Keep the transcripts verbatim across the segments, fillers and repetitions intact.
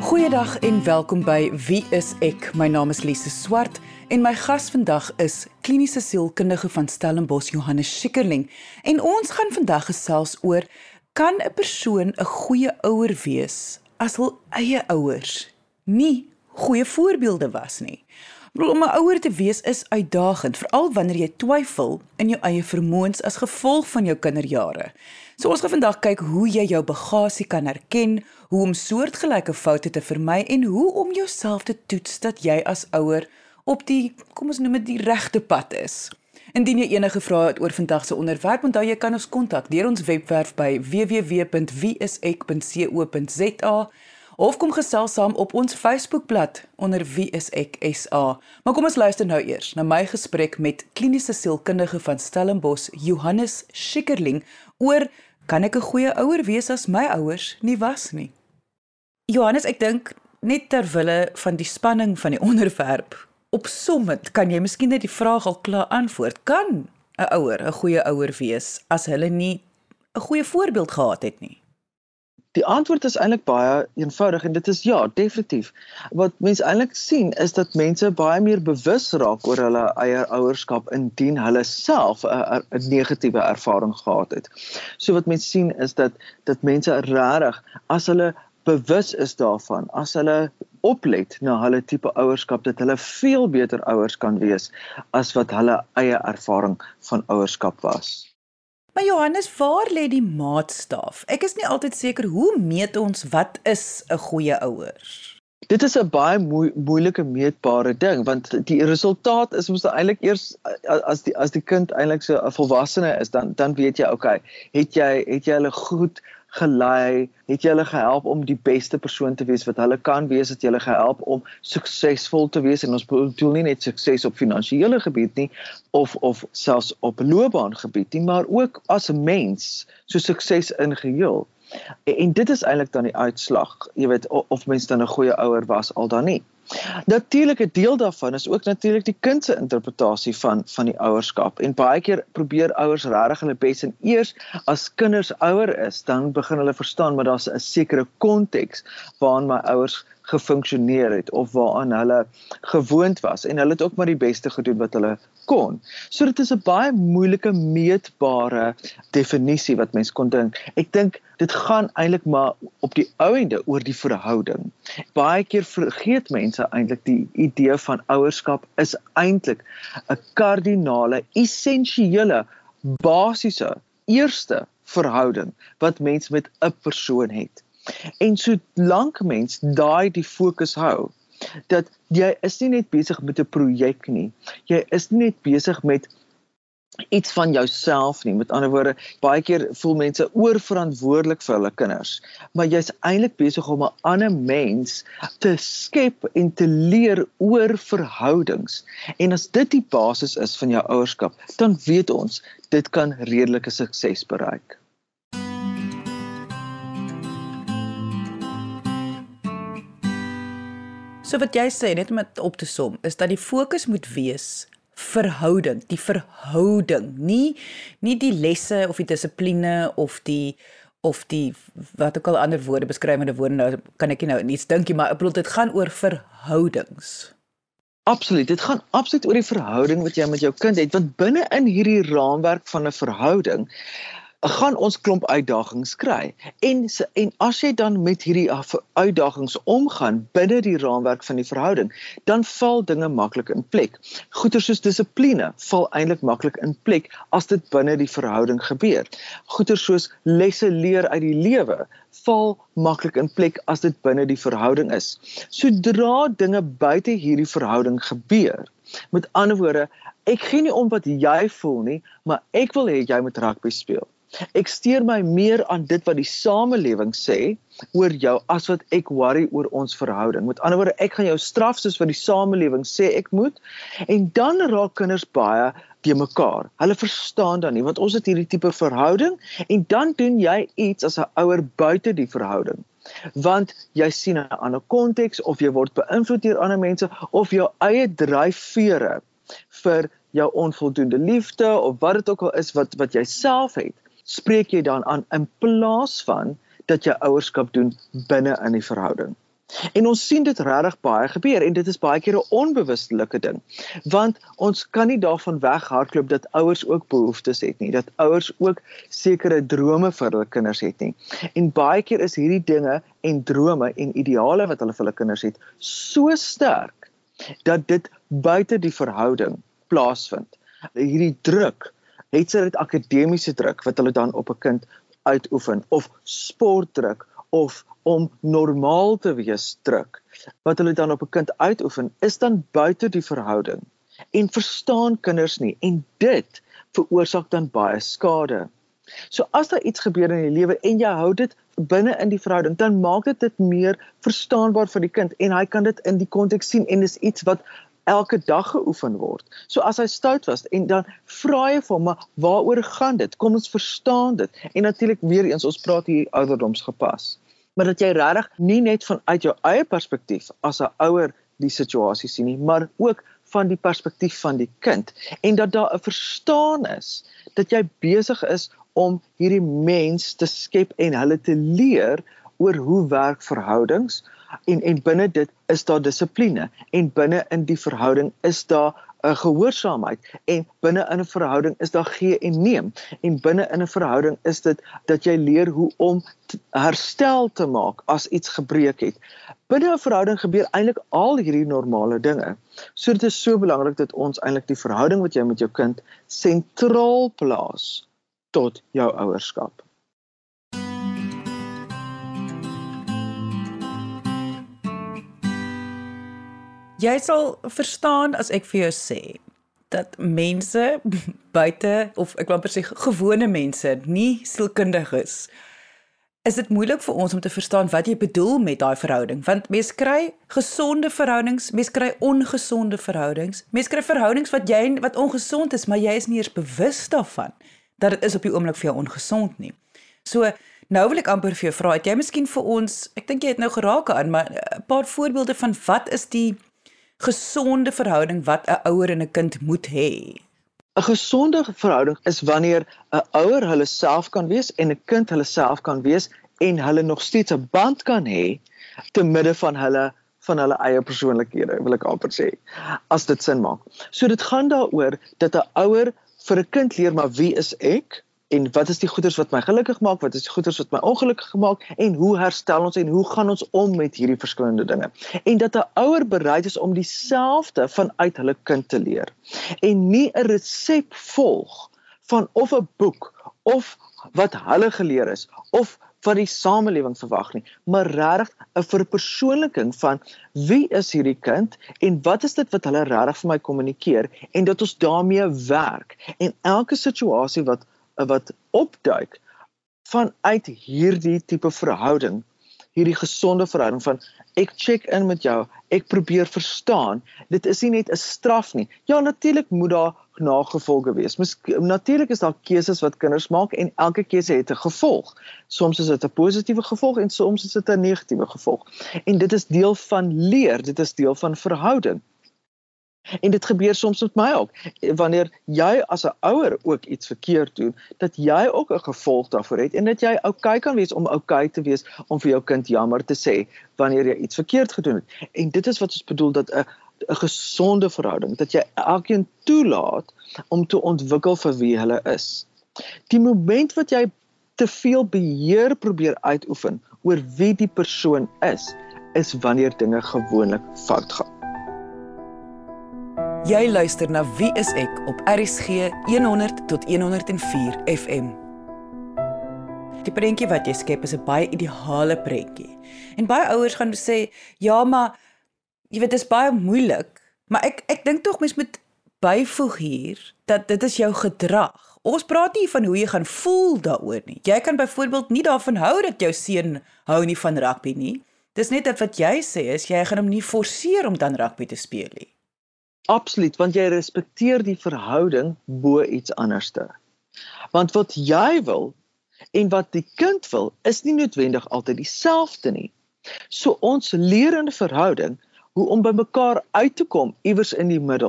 Goeiedag en welkom by Wie is ek? My naam is Lise Swart en my gas vandag is kliniese sielkundige van Stellenbosch, Johannes Schikkerling. En ons gaan vandag gesels oor, kan 'n persoon 'n goeie ouer wees as hul eie ouers nie goeie voorbeelde was nie? Ek bedoel, om 'n ouer te wees is uitdagend, veral wanneer jy twyfel in jou eie vermoëns as gevolg van jou kinderjare. So ons gaan vandag kyk hoe jy jou bagasie kan herken, hoe om soortgelyke foute te vermy en hoe om jouself te toets dat jy as ouer op die, kom ons noem dit, die regte pad is. Indien jy enige vrae het oor vandag se onderwerp, onthou jy kan ons kontak deur ons webwerf by w w w punt wie is ek punt co punt z a of kom gesels saam op ons Facebookblad onder Wie is ek S A. Maar kom ons luister nou eers na my gesprek met kliniese sielkundige van Stellenbosch, Johannes Schikkerling, oor kan ek 'n goeie ouer wees as my ouers nie was nie. Johannes, ek dink net ter wille van die spanning van die onderwerp, opsommend kan jy miskien net die vraag al klaar antwoord. Kan 'n ouer 'n goeie ouer wees as hulle nie 'n goeie voorbeeld gehad het nie? Die antwoord is eintlik baie eenvoudig en dit is ja, definitief. Wat mense eintlik sien is dat mense baie meer bewus raak oor hulle eie ouerskap indien hulle self 'n 'n negatiewe ervaring gehad het. So wat mense sien is dat dat mense regtig, as hulle bewus is daarvan, as hulle oplet na hulle tipe ouerskap, dat hulle veel beter ouers kan wees as wat hulle eie ervaring van ouerskap was. Maar Johannes, waar lê die maatstaaf? Ek is nie altyd seker, hoe meet ons wat is 'n goeie ouer? Dit is 'n baie moe, moeilike meetbare ding, want die resultaat is mos eintlik eers as die as die kind eintlik so 'n volwassene is, dan dan weet jy, okay, het jy het jy hulle goed gelei, het jy hulle gehelp om die beste persoon te wees wat hulle kan wees, het jy hulle gehelp om suksesvol te wees, en ons bedoel nie net sukses op finansiële gebied nie, of of selfs op loopbaangebied nie, maar ook as 'n mens, so sukses in geheel. En, en dit is eintlik dan die uitslag, jy weet, of, of mens dan 'n goeie ouer was al dan nie. Natuurlik 'n deel daarvan is ook natuurlik die kind se interpretasie van van die ouerskap. En baie keer probeer ouers regtig hulle bes, en eers as kinders ouer is, dan begin hulle verstaan, maar daar's 'n sekere konteks waarin my ouers gefunksioneer het of waaraan hulle gewoond was, en hulle het ook maar die beste gedoen wat hulle kon. So dit is 'n baie moeilike meetbare definisie wat mens kon dink. Ek dink dit gaan eintlik maar op die ou ende oor die verhouding. Baie keer vergeet mense eintlik die idee van ouerskap is eintlik 'n kardinale, essensiële, basiese, eerste verhouding wat mens met 'n persoon het. En solank mens daai die fokus hou, dat jy is nie net besig met 'n projek nie, jy is nie net besig met iets van jouself nie. Met ander woorde, baie keer voel mense oorverantwoordelik vir hulle kinders, maar jy's eintlik besig om 'n ander mens te skep en te leer oor verhoudings. En as dit die basis is van jou ouerskap, dan weet ons, dit kan redelike sukses bereik. So wat jy sê, net om dit op te som, is dat die fokus moet wees verhouding, die verhouding, nie nie die lesse of die dissipline of die of die wat ook al ander woorde, beskrywende woorde, nou kan ek nie nou iets dink nie, maar ek bedoel dit gaan oor verhoudings. Absoluut, dit gaan absoluut oor die verhouding wat jy met jou kind het, want binne in hierdie raamwerk van 'n verhouding gaan ons klomp uitdagings kry. En, en as jy dan met hierdie uitdagings omgaan binne die raamwerk van die verhouding, dan val dinge maklik in plek. Goeie soos dissipline val eintlik maklik in plek as dit binne die verhouding gebeur. Goeie soos lesse leer uit die lewe val maklik in plek as dit binne die verhouding is. Sodra dinge buite hierdie verhouding gebeur, met ander woorde, ek gee nie om wat jy voel nie, maar ek wil hê jy moet rugby speel. Ek steur my meer aan dit wat die samelewing sê oor jou, as wat ek worry oor ons verhouding. Met ander woorde, ek gaan jou straf soos wat die samelewing sê ek moet, en dan raak kinders baie te mekaar. Hulle verstaan dan nie, want ons het hierdie tipe verhouding, en dan doen jy iets as 'n ouer buite die verhouding. Want jy sien 'n ander konteks, of jy word beïnvloed deur ander mense, of jou eie dryfvere vir jou onvoldoende liefde, of wat dit ook al is wat, wat jy self het, spreek jy dan aan in plaas van dat jy ouerskap doen binne in die verhouding. En ons sien dit regtig baie gebeur en dit is baie keer 'n onbewustelike ding. Want ons kan nie daarvan weghardloop dat ouers ook behoeftes het nie, dat ouers ook sekere drome vir hulle kinders het nie. En baie keer is hierdie dinge en drome en ideale wat hulle vir hulle kinders het, so sterk dat dit buite die verhouding plaasvind. Hierdie druk, het sy dit akademiese druk wat hulle dan op 'n kind uitoefen, of sportdruk, of om normaal te wees druk, wat hulle dan op 'n kind uitoefen, is dan buite die verhouding, en verstaan kinders nie, en dit veroorsaak dan baie skade. So as daar iets gebeur in die lewe, en jy hou dit binne in die verhouding, dan maak dit dit meer verstaanbaar vir die kind, en hy kan dit in die konteks sien, en dis iets wat elke dag geoefen word. So as hy stout was, en dan vra jy vir hom, maar waaroor gaan dit? Kom ons verstaan dit. En natuurlik weer eens, ons praat hier ouderdomsgepas. Maar dat jy regtig nie net vanuit jou eie perspektief as 'n ouer die situasie sien nie, maar ook van die perspektief van die kind. En dat daar 'n verstaan is, dat jy besig is om hierdie mens te skep en hulle te leer oor hoe werk verhoudings, en, en binne dit is daar dissipline, en binne in die verhouding is daar 'n gehoorsaamheid, en binne in 'n verhouding is daar gee en neem, en binne in 'n verhouding is dit dat jy leer hoe om herstel te maak as iets gebreek het. Binne 'n verhouding gebeur eintlik al hierdie normale dinge. So dit is so belangrik dat ons eintlik die verhouding wat jy met jou kind sentraal plaas tot jou ouerskap. Jy sal verstaan as ek vir jou sê, dat mense buite, of ek wil amper sê gewone mense, nie sielkundig is, is dit moeilik vir ons om te verstaan wat jy bedoel met daai verhouding, want mens kry gesonde verhoudings, mens kry ongesonde verhoudings, mens kry verhoudings wat jy, wat ongesond is, maar jy is nie eers bewus daarvan, dat dit is op die oomblik vir jou ongesond nie. So, nou wil ek amper vir jou vra, het jy miskien vir ons, ek dink jy het nou geraak aan, maar 'n paar voorbeelde van wat is die gesonde verhouding wat 'n ouer en 'n kind moet hê? 'n Gesonde verhouding is wanneer 'n ouer hulle self kan wees en 'n kind hulle self kan wees en hulle nog steeds 'n band kan hê te midde van hulle van hulle eie persoonlikhede, wil ek amper sê, as dit sin maak. So dit gaan daaroor dat 'n ouer vir 'n kind leer, maar wie is ek? En wat is die goeders wat my gelukkig maak, wat is die goeders wat my ongelukkig maak, en hoe herstel ons en hoe gaan ons om met hierdie verskillende dinge. En dat 'n ouer bereid is om dieselfde vanuit hulle kind te leer. En nie 'n resep volg van of 'n boek, of wat hulle geleer is, of wat die samelewing verwag nie, maar regtig 'n verpersoonliking van wie is hierdie kind, en wat is dit wat hulle regtig vir my kommunikeer, en dat ons daarmee werk. En elke situasie wat wat opduik vanuit hierdie tipe verhouding, hierdie gesonde verhouding van ek check in met jou, ek probeer verstaan, dit is nie net 'n straf nie. Ja, natuurlik moet daar nagevolge wees. Natuurlik is daar keuses wat kinders maak en elke keuse het 'n gevolg. Soms is dit 'n positiewe gevolg en soms is dit 'n negatiewe gevolg. En dit is deel van leer, dit is deel van verhouding. En dit gebeur soms met my ook, wanneer jy as 'n ouer ook iets verkeerd doen, dat jy ook 'n gevolg daarvoor het, en dat jy oukei kan wees om oukei te wees, om vir jou kind jammer te sê, wanneer jy iets verkeerd gedoen het. En dit is wat ons bedoel, dat 'n 'n gesonde verhouding, dat jy elkeen toelaat om te ontwikkel vir wie hulle is. Die moment wat jy te veel beheer probeer uitoefen oor wie die persoon is, is wanneer dinge gewoonlik fout gaan. Jy luister na Wie is ek op R S G honderd tot honderd en vier F M. Die prentjie wat jy skep is 'n baie ideale prentjie. En baie ouers gaan sê, ja, maar jy weet, dit is baie moeilik, maar ek ek dink tog mens moet byvoeg hier dat dit is jou gedrag. Ons praat nie van hoe jy gaan voel daaroor nie. Jy kan byvoorbeeld nie daarvan hou dat jou seun hou nie van rugby nie. Dis net dat wat jy sê is jy gaan hom nie forceer om dan rugby te speel nie. Absoluut, want jy respekteer die verhouding bo iets anderste. Want wat jy wil en wat die kind wil, is nie noodwendig altyd dieselfde nie. So ons leer in 'n verhouding hoe om by mekaar uit te kom iewers in die middel,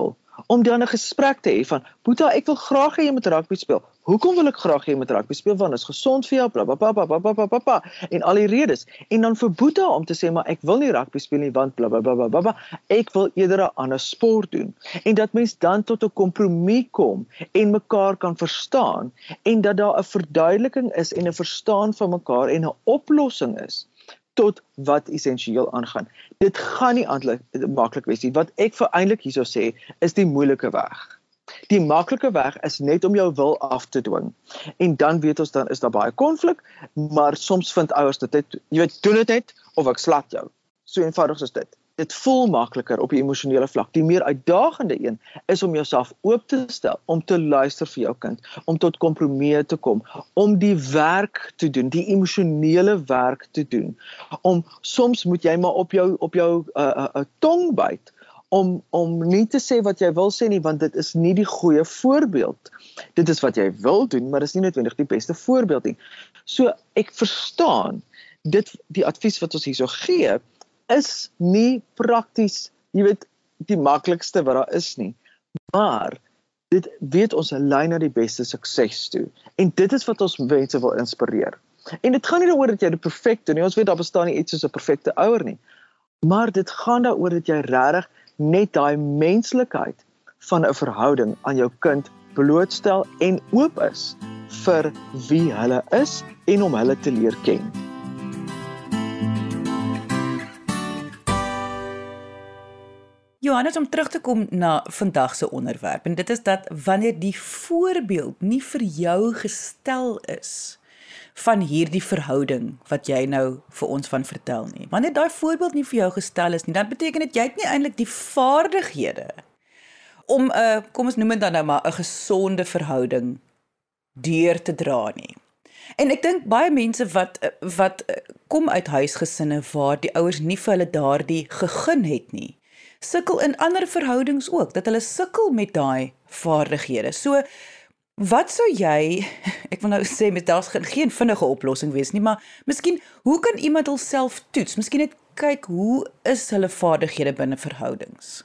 om dan 'n gesprek te hê van, Boeta, ek wil graag hê jy moet rugby speel. Hoekom wil ek graag hê jy moet rugby speel? Want dit is gesond vir jou, bla bla bla bla bla bla bla bla, en al die redes. En dan vir Boeta om te sê, maar ek wil nie rugby speel nie, want bla bla bla bla bla, ek wil eerder 'n ander sport doen. En dat mens dan tot 'n kompromie kom en mekaar kan verstaan en dat daar 'n verduideliking is en 'n verstaan van mekaar en 'n oplossing is tot wat essensieel aangaan. Dit gaan nie maklik wees nie. Wat ek vir eintlik hierso sê, is die moeilike weg. Die maklike weg is net om jou wil af te dwing. En dan weet ons, dan is daar baie konflik, maar soms vind ouers dit net, jy weet, doen dit net, of ek slat jou. So eenvoudig is dit. Dit voel makliker op die emosionele vlak. Die meer uitdagende een is om jouself oop te stel, om te luister vir jou kind, om tot kompromieë te kom, om die werk te doen, die emosionele werk te doen. Om soms moet jy maar op jou op jou uh, uh, uh, tong byt om om nie te sê wat jy wil sê nie, want dit is nie die goeie voorbeeld. Dit is wat jy wil doen, maar is nie noodwendig die beste voorbeeld nie. So ek verstaan dit die advies wat ons hierso gee is nie prakties, jy weet, die maklikste wat daar is nie. Maar dit weet ons lei na die beste sukses toe. En dit is wat ons mense wil inspireer. En dit gaan nie daaroor dat jy dit perfek doen nie. Ons weet daar bestaan nie iets soos 'n perfekte ouer nie. Maar dit gaan daaroor dat jy regtig net daai menslikheid van 'n verhouding aan jou kind blootstel en oop is vir wie hulle is en om hulle te leer ken. Johannes, om terug te kom na vandag se onderwerp, en dit is dat wanneer die voorbeeld nie vir jou gestel is van hierdie verhouding wat jy nou vir ons van vertel nie. Wanneer daai voorbeeld nie vir jou gestel is nie, dan beteken dit jy het nie eintlik die vaardighede om 'n uh, kom ons noem dit dan nou maar 'n gesonde verhouding deur te dra nie. En ek dink baie mense wat wat kom uit huisgesinne waar die ouers nie vir hulle daardie gegee het nie, sukkel in ander verhoudings ook, dat hulle sukkel met daai vaardighede. So, wat sou jy, ek wil nou sê, met daar's geen vinnige oplossing wees nie, maar miskien, hoe kan iemand hulself toets? Miskien net kyk, hoe is hulle vaardighede binne verhoudings?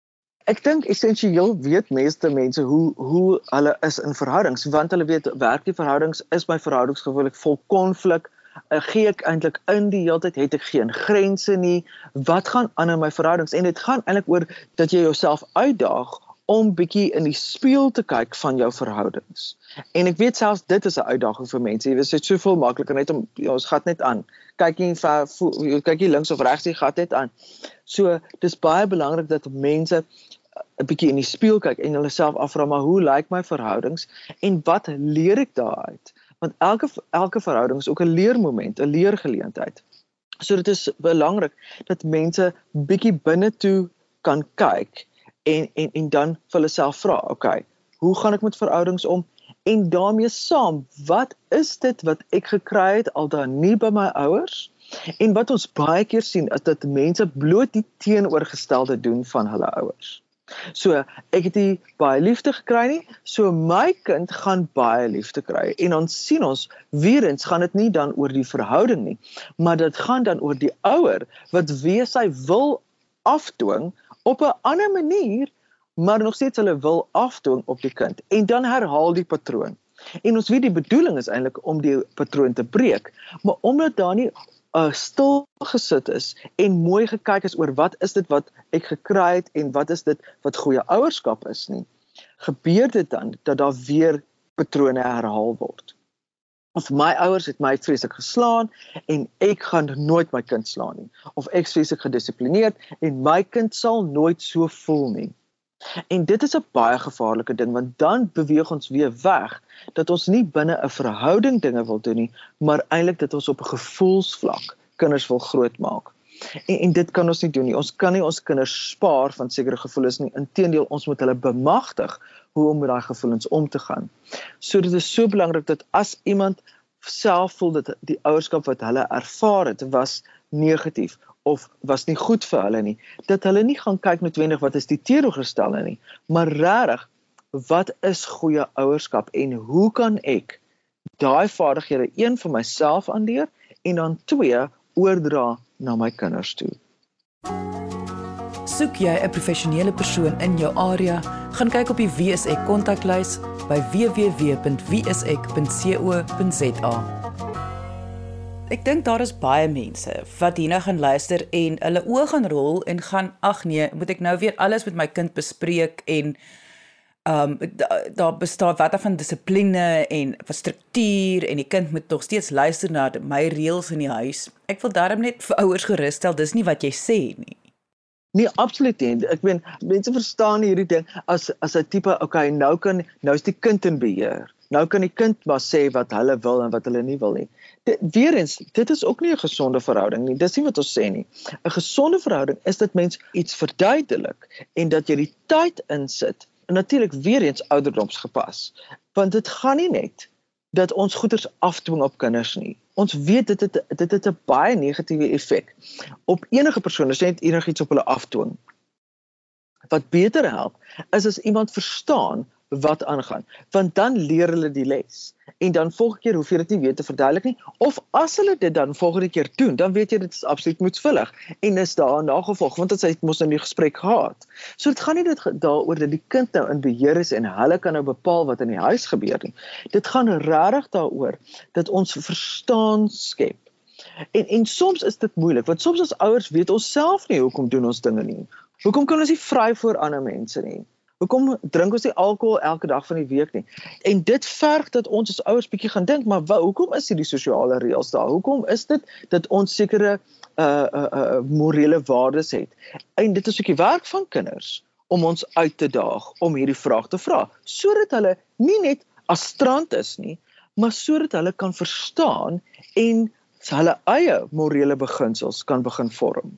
Ek dink essensieel weet meeste mense hoe hoe hulle is in verhoudings, want hulle weet, werk die verhoudings, is my verhoudings gewoonlik vol konflik, Uh, gee ek eintlik in die hele tyd, het ek geen grense nie, wat gaan aan in my verhoudings, en dit gaan eintlik oor dat jy jouself uitdaag om bietjie in die spieël te kyk van jou verhoudings. En ek weet selfs dit is 'n uitdaging vir mense, jy weet, dit is soveel makliker net om, ja, ons gat net aan, kyk nie, ver, voel, kyk nie links of regs, jy gat net aan. So, dis baie belangrik dat mense 'n bietjie in die spieël kyk en hulle self afvra, maar hoe lyk my verhoudings, en wat leer ek daaruit? Want elke, elke verhouding is ook 'n leermoment, 'n leergeleentheid. So dit is belangrik dat mense bietjie binne toe kan kyk en, en, en dan vir hulle self vra, okay, hoe gaan ek met verhoudings om? En daarmee saam, wat is dit wat ek gekry het al dan nie by my ouers? En wat ons baie keer sien, is dat mense bloot die teenoorgestelde doen van hulle ouers. So, ek het nie baie liefde gekry nie, so my kind gaan baie liefde kry. En dan sien ons, weer eens gaan dit nie dan oor die verhouding nie, maar dit gaan dan oor die ouer, wat weer sy wil afdwing op 'n ander manier, maar nog steeds hulle wil afdwing op die kind. En dan herhaal die patroon. En ons weet die bedoeling is eintlik om die patroon te breek, maar omdat daar nie Uh, stil gesit is en mooi gekyk is oor wat is dit wat ek gekry het en wat is dit wat goeie ouerskap is nie, gebeur dit dan dat daar weer patrone herhaal word. Of my ouers het my vreeslik geslaan en ek gaan nooit my kind slaan nie. Of ek is vreeslik gedissiplineerd en my kind sal nooit so voel nie. En dit is 'n baie gevaarlike ding, want dan beweeg ons weer weg, dat ons nie binne 'n verhouding dinge wil doen nie, maar eintlik dat ons op 'n gevoelsvlak kinders wil grootmaak. En, en dit kan ons nie doen nie. Ons kan nie ons kinders spaar van sekere gevoelens nie. Inteendeel, ons moet hulle bemagtig hoe om met daai gevoelens om te gaan. So dit is so belangrik dat as iemand self voel dat die ouerskap wat hulle ervaar het, was negatief, of was nie goed vir hulle nie, dat hulle nie gaan kyk noodwendig wat is die teenoorgestelde nie, maar regtig, wat is goeie ouerskap en hoe kan ek daai vaardighede een vir myself aanleer en dan twee oordra na my kinders toe. Soek jy 'n professionele persoon in jou area, gaan kyk op die W S Ek kontaklys by w w w punt w s ek punt co punt z a. Ek dink daar is baie mense wat hierna gaan luister en hulle oë gaan rol en gaan, ag nee, moet ek nou weer alles met my kind bespreek en um, da, daar bestaan wat van dissipline en van struktuur en die kind moet nog steeds luister na my reëls in die huis. Ek wil daarom net vir ouers geruststel, dis nie wat jy sê nie. Nee, absoluut nie. Ek meen, mense verstaan hierdie ding as as 'n tipe, okay, nou kan nou is die kind in beheer. Nou kan die kind maar sê wat hulle wil en wat hulle nie wil nie. Dit, weer eens, dit is ook nie 'n gesonde verhouding nie. Dis nie wat ons sê nie. 'n Gesonde verhouding is dat mens iets verduidelik en dat jy die tyd insit. En natuurlik weer eens ouderdomsgepas. Want dit gaan nie net dat ons goeders afdwing op kinders nie. Ons weet dit het, dit het 'n baie negatiewe effek op enige persoon as jy net enigiets op hulle afdwing. Wat beter help, is as iemand verstaan wat aangaan, want dan leer hulle die les. En dan volgende keer hoef jy dit nie weer te verduidelik nie, of as hulle dit dan volgende keer doen, dan weet jy dit is absoluut moetsvullig, en is daar 'n nagevolg, want dit het mos nou die gesprek gehad. So dit gaan nie dit daaroor dat die kind nou in beheer is en hulle kan nou bepaal wat in die huis gebeur nie. Dit gaan regtig daaroor dat ons verstaan skep. En en soms is dit moeilik, want soms as ouers weet ons self nie hoekom doen ons dinge nie. Hoekom kan ons nie vry voor ander mense nie? Hoekom drink ons nie alkohol elke dag van die week nie? En dit verg dat ons as ouers bietjie gaan dink, maar wat, hoekom is hierdie sosiale reëls daar? Hoekom is dit dat ons sekere uh, uh, uh, morele waardes het? En dit is ook die werk van kinders om ons uit te daag om hierdie vraag te vra, sodat hulle nie net astrant is nie, maar sodat hulle kan verstaan en hulle eie morele beginsels kan begin vorm.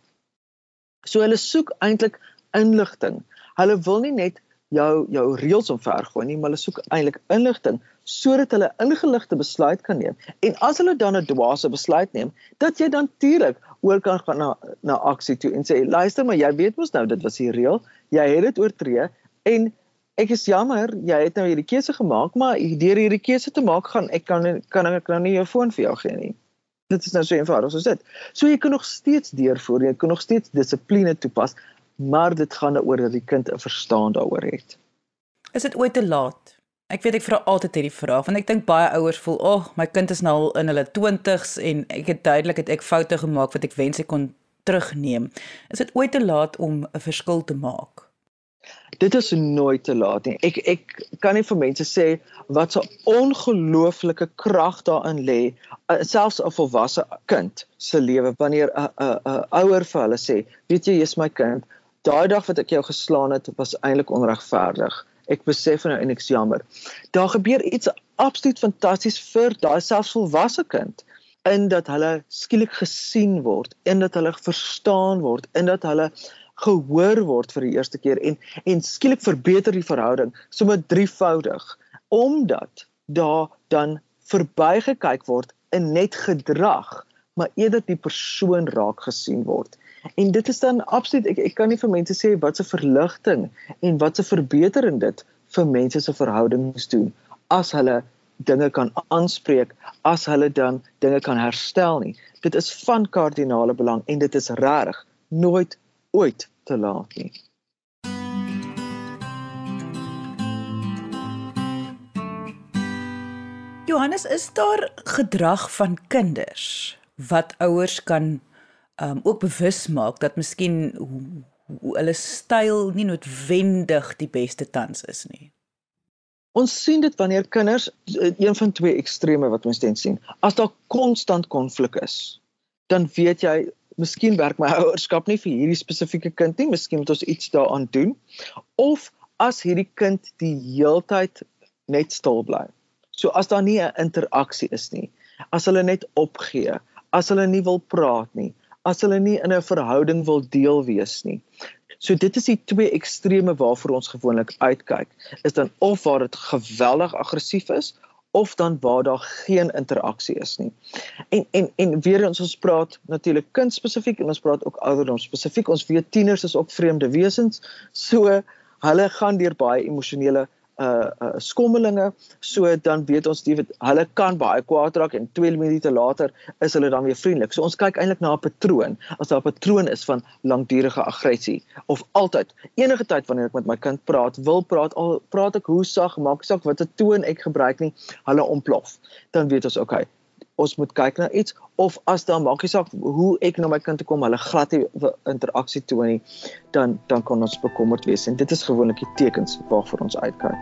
So hulle soek eintlik inligting. Hulle wil nie net jou jou reëls omvergooi nie, maar hulle soek eintlik inligting sodat hulle ingeligte besluit kan neem. En as hulle dan 'n dwaase besluit neem, dat jy dan natuurlik oor kan gaan na na aksie toe en sê, luister, maar jy weet mos nou dit was die reël, jy het dit oortree en ek is jammer, jy het nou hierdie keuse gemaak, maar deur hierdie keuse te maak gaan ek kan kan ek nou nie jou foon vir jou gee nie. Dit is nou so eenvoudig soos dit. So jy kan nog steeds deurvoer, jy kan nog steeds dissipline toepas, maar dit gaan oor dat die kind 'n verstaan daaroor het. Is dit ooit te laat? Ek weet ek vra altyd hierdie vraag, want ek dink baie ouers voel, "Ag, oh, my kind is nou al in hulle twintigs en ek het duidelik het ek foute gemaak wat ek wens ek kon terugneem." Is dit ooit te laat om 'n verskil te maak? Dit is nooit te laat nie. Ek ek kan nie vir mense sê wat so 'n ongelooflike krag daarin lê, selfs 'n volwasse kind se lewe wanneer 'n 'n 'n ouer vir hulle sê, "Weet jy, jy's my kind, daai dag wat ek jou geslaan het, was eintlik onregverdig. Ek besef nou en ek's jammer." Daar gebeur iets absoluut fantasties vir daai selfs volwasse kind, in dat hulle skielik gesien word, in dat hulle verstaan word, in dat hulle gehoor word vir die eerste keer en en skielik verbeter die verhouding sommer drievoudig, omdat daar dan verbygekyk word in net gedrag, maar eerder die persoon raak gesien word. En dit is dan absoluut, ek, ek kan nie vir mense sê wat 'n verligting en wat 'n verbetering dit vir mense se verhoudings doen, as hulle dinge kan aanspreek, as hulle dan dinge kan herstel nie. Dit is van kardinale belang en dit is regtig nooit ooit te laat nie. Johannes, is daar gedrag van kinders wat ouers kan um, ook bewus maak dat miskien hoe, hoe hulle styl nie noodwendig die beste tans is nie? Ons sien dit wanneer kinders, een van twee extreme wat ons steeds sien, as daar konstant konflik is, dan weet jy, miskien werk my ouerskap nie vir hierdie spesifieke kind nie, miskien moet ons iets daaraan doen, of as hierdie kind die heeltyd net stil bly. So as daar nie 'n interaksie is nie, as hulle net opgee, as hulle nie wil praat nie, as hulle nie in 'n verhouding wil deel wees nie. So dit is die twee extreme waarvoor ons gewoonlik uitkyk, is dan of waar dit geweldig aggressief is, of dan waar daar geen interaksie is nie. En, en, en weer eens, ons praat natuurlik kindspesifiek, en ons praat ook ouderdom spesifiek, ons weet tieners is ook vreemde wesens, so hulle gaan deur baie emosionele uh, uh, skommelinge, so dan weet ons die, hulle kan baie kwaad raak en twee minute later is hulle dan weer vriendelik. So ons kyk eintlik na 'n patroon, as daar 'n patroon is van langdurige aggressie, of altyd, enige tyd wanneer ek met my kind praat, wil praat, al praat ek hoe sag, maak nie saak wat 'n toon ek gebruik nie, hulle ontplof, dan weet ons, okay, ons moet kyk na iets, of as dan maak nie saak hoe ek na my kind toe kom, hulle glad nie interaksie toon nie, dan, dan kan ons bekommerd wees, en dit is gewoonlik die tekens waarvoor ons uitkyk.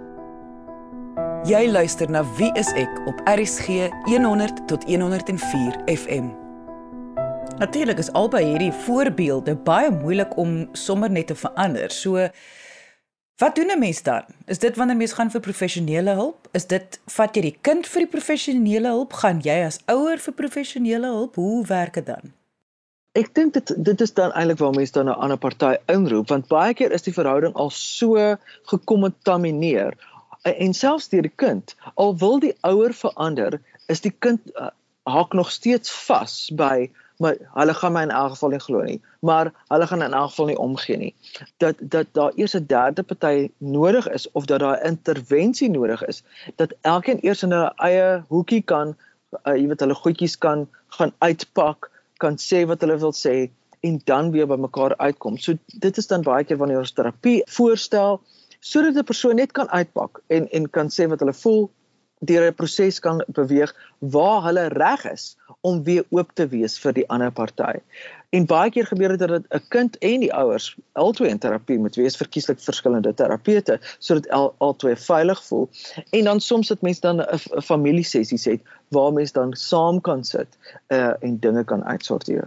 Jy luister na Wie is ek op R S G honderd tot honderd en vier F M. Natuurlik is albei hierdie voorbeelde baie moeilik om sommer net te verander. So, wat doen 'n mens dan? Is dit wanneer mens gaan vir professionele hulp? Is dit, vat jy die kind vir die professionele hulp? Gaan jy as ouer vir professionele hulp? Hoe werk dit dan? Ek dink dit, dit is dan eintlik waar mense dan 'n ander party inroep, want baie keer is die verhouding al so gekontamineer, en selfs deur die kind, al wil die ouer verander, is die kind uh, haak nog steeds vas by, maar hulle gaan my in elk geval nie glo nie, maar hulle gaan in elk geval nie omgee nie. Dat, dat daar eers 'n derde party nodig is, of dat daar 'n intervensie nodig is, dat elkeen eers in hulle eie hoekie kan, uh, jy weet, hulle goedjies kan gaan uitpak, kan sê wat hulle wil sê, en dan weer by mekaar uitkom. So dit is dan baie keer wanneer ons terapie voorstel, sodat 'n persoon net kan uitpak, en, en kan sê wat hulle voel, deur 'n proses kan beweeg, waar hulle reg is, om weer oop te wees vir die ander party. En baie keer gebeur dit dat 'n kind en die ouers albei in terapie moet wees, verkieslik verskillende terapeute, sodat al, albei veilig voel. En dan soms dat mens dan 'n familiesessies het, waar mens dan saam kan sit, uh, en dinge kan uitsorteer.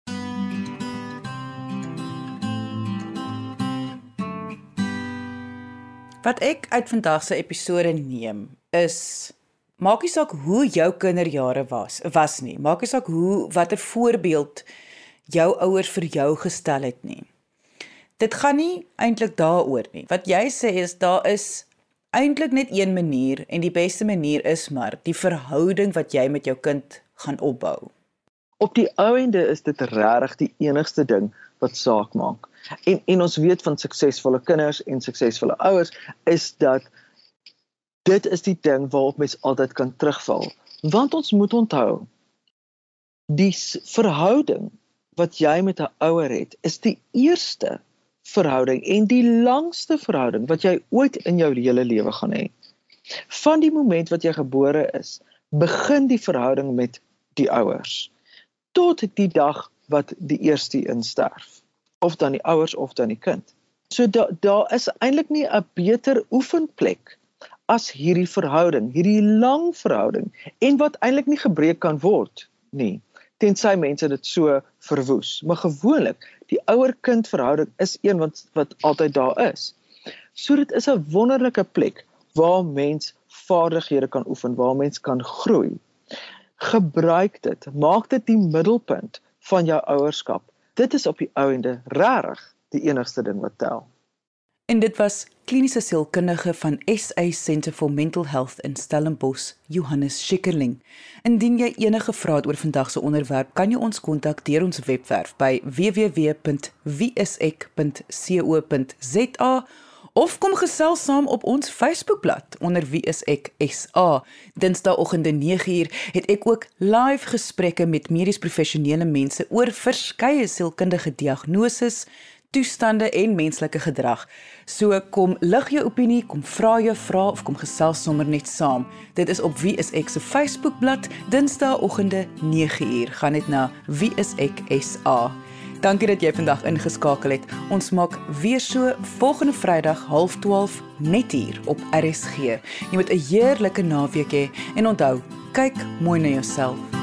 Wat ek uit vandag se episode neem, is, maak nie saak hoe jou kinderjare was, was nie, maak nie saak hoe, wat 'n voorbeeld jou ouers vir jou gestel het nie. Dit gaan nie eintlik daaroor nie. Wat jy sê is, daar is eintlik net een manier, en die beste manier is maar die verhouding wat jy met jou kind gaan opbou. Op die ou ende is dit regtig die enigste ding wat saak maak. En, en ons weet van suksesvolle kinders en suksesvolle ouers, is dat dit is die ding waarop mens altyd kan terugval. Want ons moet onthou, die verhouding wat jy met 'n ouer het, is die eerste verhouding en die langste verhouding wat jy ooit in jou hele lewe gaan hê. Van die moment wat jy gebore is, begin die verhouding met die ouers, tot die dag wat die eerste insterf, of dan die ouers of dan die kind. So daar da is eintlik nie 'n beter oefenplek as hierdie verhouding, hierdie lang verhouding, en wat eintlik nie gebreek kan word nie, tensy mense dit so verwoes. Maar gewoonlik, die ouer-kind verhouding is een wat, wat altyd daar is. So dit is 'n wonderlike plek, waar mens vaardighede kan oefen, waar mens kan groei. Gebruik dit, maak dit die middelpunt van jou ouerskap. Dit is op die ou ende regtig die enigste ding wat tel. En dit was kliniese sielkundige van S A Centre for Mental Health in Stellenbosch, Johannes Schikkerling. Indien jy enige vrae het oor vandag se onderwerp, kan jy ons kontak deur ons webwerf by w w w punt wie is ek punt co punt z a of kom gesels saam op ons Facebookblad onder Wie is ek S A. Dinsdagoggende nege uur het ek ook live gesprekke met medies professionele mense oor verskeie sielkundige diagnoses, toestande en menslike gedrag. So kom lig jou opinie, kom vra jou vrae of kom gesels sommer net saam. Dit is op Wie is ek se Facebookblad, Dinsdagoggende nege uur. Gaan net na Wie is ek S A. Dankie dat jy vandag ingeskakel het. Ons maak weer so volgende Vrydag half twaalf net hier op R S G. Jy moet 'n heerlike naweek hê en onthou, kyk mooi na jouself.